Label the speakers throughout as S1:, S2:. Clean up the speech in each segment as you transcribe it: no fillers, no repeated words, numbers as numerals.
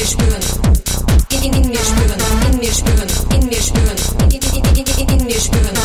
S1: mir spüren. In mir spüren, in mir spüren, in mir spüren, in mir spüren.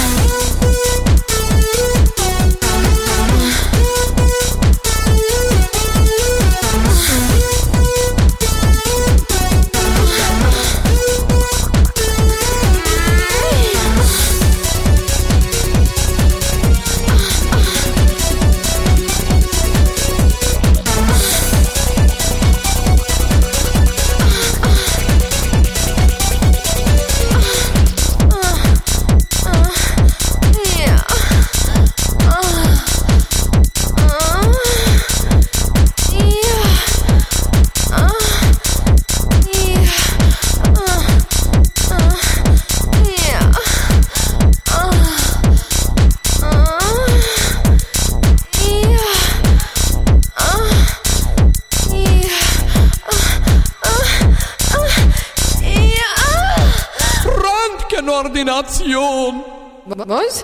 S2: Ordination.
S3: Was?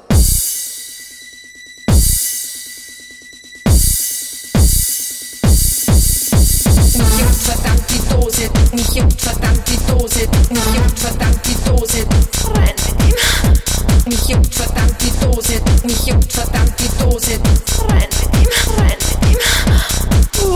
S1: Mich juckt verdammt die Dose, mich juckt verdammt die Dose, mich juckt verdammt die Dose.
S3: Rein mit ihm.
S1: Mich juckt verdammt die Dose, mich juckt verdammt die Dose.
S3: Rein mit ihm, rein mit ihm. Wow.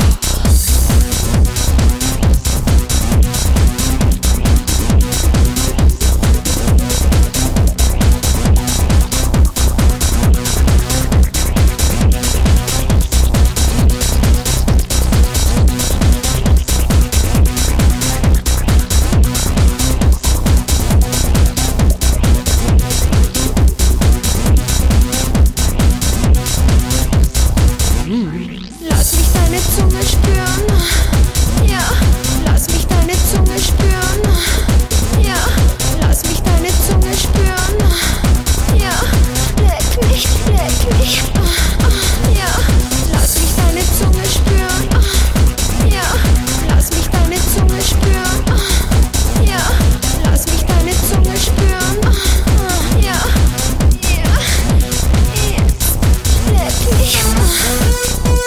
S3: Lass mich deine Zunge spüren. Ja, lass mich deine Zunge spüren. Ja, lass mich deine Zunge spüren. Ja, leck mich, leck mich. Ja, lass mich deine Zunge spüren. Ja, lass mich deine Zunge spüren. Ja, lass mich deine Zunge spüren. Ja, ja, leck mich.